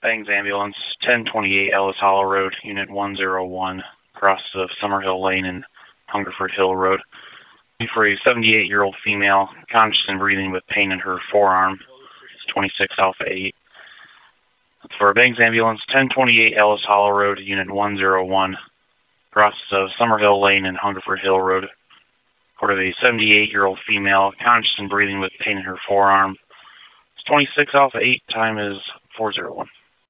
Bangs Ambulance, 1028 Ellis Hollow Road, Unit 101, across of Summerhill Lane and Hungerford Hill Road. For a 78-year-old female, conscious and breathing with pain in her forearm. It's 26 Alpha 8. For Bangs Ambulance, 1028 Ellis Hollow Road, Unit 101, across of Summerhill Lane and Hungerford Hill Road. For a 78-year-old female, conscious and breathing with pain in her forearm. It's 26 Alpha 8, time is 401.